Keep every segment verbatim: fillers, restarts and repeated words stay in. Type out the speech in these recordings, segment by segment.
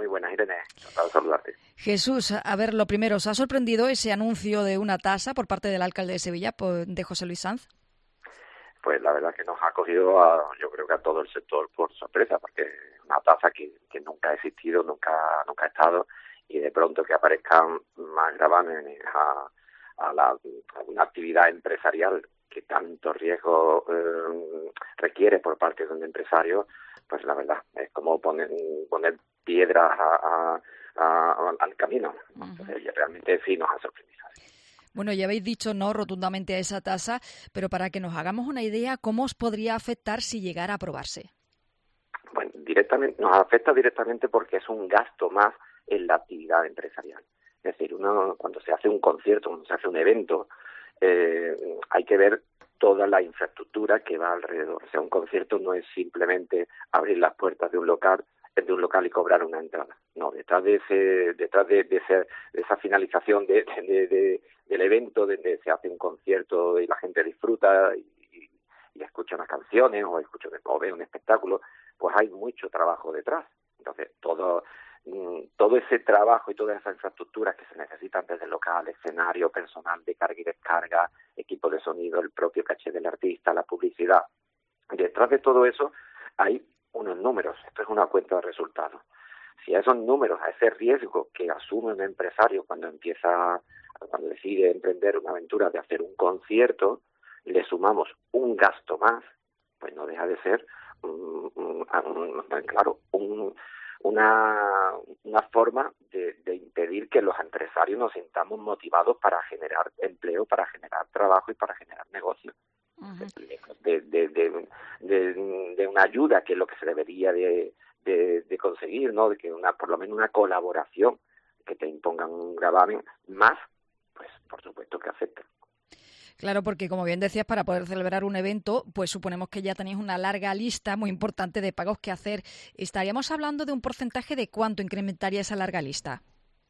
buenas, Irene. Encantado de saludarte. Jesús, a ver, lo primero, ¿os ha sorprendido ese anuncio de una tasa por parte del alcalde de Sevilla, de José Luis Sanz? Pues la verdad que nos ha cogido, a, yo creo que a todo el sector por sorpresa, porque es una tasa que, que nunca ha existido, nunca, nunca ha estado, y de pronto que aparezcan más gravámenes a, a, la, a una actividad empresarial que tanto riesgo eh, requiere por parte de un empresario, pues la verdad es como poner, poner piedras a, a, a, al camino. Entonces, uh-huh. realmente sí nos ha sorprendido. Bueno, ya habéis dicho no rotundamente a esa tasa, pero para que nos hagamos una idea, ¿cómo os podría afectar si llegara a aprobarse? Bueno, directamente nos afecta directamente porque es un gasto más en la actividad empresarial. Es decir, uno cuando se hace un concierto, cuando se hace un evento, eh, hay que ver toda la infraestructura que va alrededor. O sea, un concierto no es simplemente abrir las puertas de un local, de un local y cobrar una entrada. No, detrás de ese, detrás de, de, ese, de esa finalización de, de, de, del evento, donde se hace un concierto y la gente disfruta y, y, y escucha unas canciones o escucha o ve un espectáculo, pues hay mucho trabajo detrás. Entonces, todo todo ese trabajo y todas esas infraestructuras que se necesitan desde el local, escenario, personal de carga y descarga, equipo de sonido, el propio caché del artista, la publicidad. Detrás de todo eso hay unos números. Esto es una cuenta de resultados. Si a esos números, a ese riesgo que asume un empresario cuando empieza, cuando decide emprender una aventura de hacer un concierto, le sumamos un gasto más, pues no deja de ser, um, um, um, claro, un Una, una forma de, de impedir que los empresarios nos sintamos motivados para generar empleo, para generar trabajo y para generar negocio. Uh-huh. De, de, de, de, de una ayuda, que es lo que se debería de, de, de conseguir, ¿no? De que una, por lo menos una colaboración, que te impongan un gravamen más, pues por supuesto que afecta. Claro, porque como bien decías, para poder celebrar un evento, pues suponemos que ya tenéis una larga lista muy importante de pagos que hacer. ¿Estaríamos hablando de un porcentaje de cuánto incrementaría esa larga lista?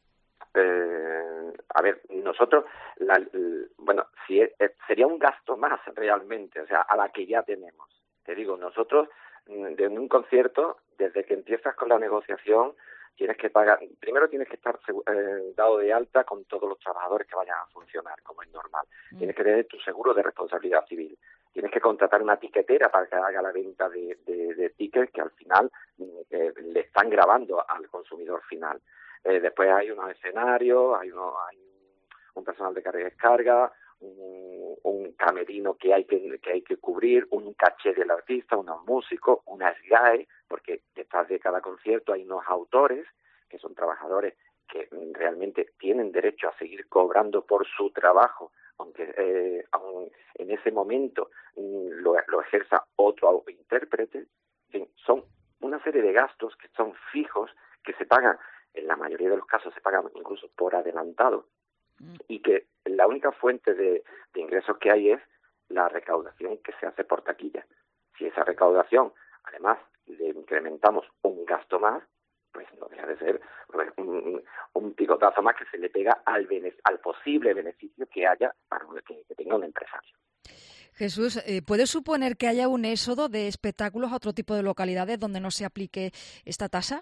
Eh, a ver, nosotros, la, bueno, si es, sería un gasto más realmente, o sea, a la que ya tenemos. Te digo, nosotros, de un concierto, desde que empiezas con la negociación, tienes que pagar, primero tienes que estar eh, dado de alta con todos los trabajadores que vayan a funcionar, como es normal. Mm. Tienes que tener tu seguro de responsabilidad civil. Tienes que contratar una tiquetera para que haga la venta de, de, de tickets que al final eh, le están grabando al consumidor final. Eh, después hay unos escenarios, hay, uno, hay un personal de carga y descarga, un, un camerino que hay que, que hay que cubrir, un caché del artista, unos músicos, una S G A E, porque detrás de cada concierto hay unos autores, que son trabajadores que realmente tienen derecho a seguir cobrando por su trabajo, aunque eh, aun en ese momento lo, lo ejerza otro intérprete. En fin, son una serie de gastos que son fijos, que se pagan, en la mayoría de los casos se pagan incluso por adelantado, y que la única fuente de, de ingresos que hay es la recaudación que se hace por taquilla. Si esa recaudación, además, le incrementamos un gasto más, pues no deja de ser pues, un, un picotazo más que se le pega al, bene, al posible beneficio que haya para que, que tenga un empresario. Jesús, eh, ¿puede suponer que haya un éxodo de espectáculos a otro tipo de localidades donde no se aplique esta tasa?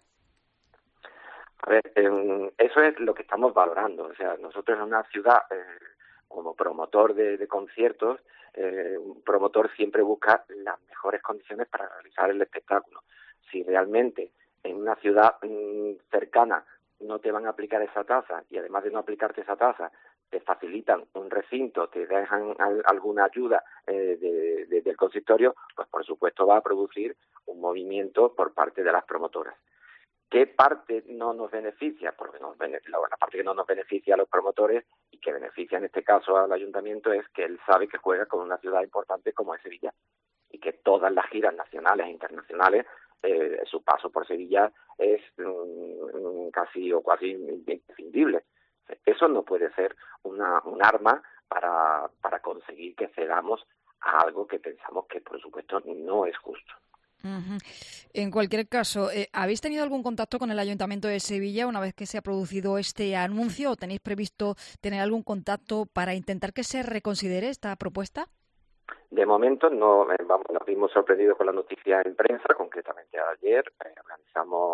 A ver, eh, eso es lo que estamos valorando. O sea, nosotros en una ciudad, eh, como promotor de, de conciertos, eh, un promotor siempre busca las mejores condiciones para realizar el espectáculo. Si realmente en una ciudad mmm, cercana no te van a aplicar esa tasa y además de no aplicarte esa tasa, te facilitan un recinto, te dejan al, alguna ayuda eh, de, de, del consistorio, pues por supuesto va a producir un movimiento por parte de las promotoras. ¿Qué parte no nos beneficia? Porque nos, la parte que no nos beneficia a los promotores y que beneficia en este caso al ayuntamiento es que él sabe que juega con una ciudad importante como es Sevilla y que todas las giras nacionales e internacionales, eh, su paso por Sevilla es um, casi o casi imprescindible. Eso no puede ser una, un arma para, para conseguir que cedamos a algo que pensamos que, por supuesto, no es justo. Uh-huh. En cualquier caso, eh, ¿habéis tenido algún contacto con el Ayuntamiento de Sevilla una vez que se ha producido este anuncio o tenéis previsto tener algún contacto para intentar que se reconsidere esta propuesta? De momento no, eh, vamos, nos vimos sorprendidos con la noticia en prensa, concretamente ayer eh, organizamos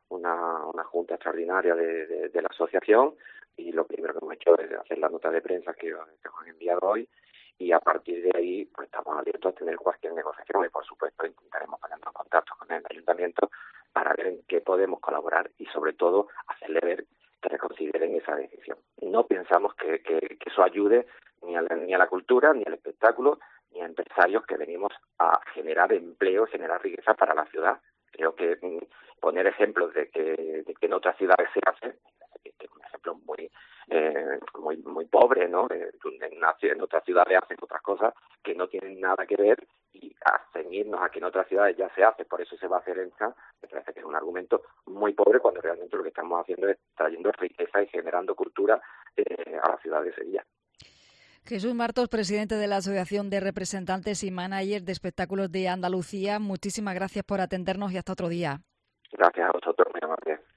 una, una junta extraordinaria de, de, de la asociación, y lo primero que hemos hecho es hacer la nota de prensa que, que os han enviado hoy, y a partir de ahí pues estamos abiertos a tener cualquier negociación, y por supuesto intentaremos ponernos en contacto con el ayuntamiento para ver en qué podemos colaborar y sobre todo hacerle ver que reconsideren esa decisión. No pensamos que, que, que eso ayude ni a, la, ni a la cultura, ni al espectáculo, ni a empresarios que venimos a generar empleo, generar riqueza para la ciudad. Creo que mmm, poner ejemplos de que, de que en otras ciudades se hace, es un ejemplo muy eh, muy muy pobre, ¿no? En, una, en otras ciudades hacen otras cosas que no tienen nada que ver, y a ceñirnos a que en otras ciudades ya se hace, por eso se va a hacer en Cádiz, me parece que es un argumento muy pobre, cuando realmente lo que estamos haciendo es trayendo riqueza y generando cultura eh, a la ciudad de Sevilla. Jesús Martos, presidente de la Asociación de Representantes y Managers de Espectáculos de Andalucía, muchísimas gracias por atendernos y hasta otro día. Gracias a vosotros, muy amable.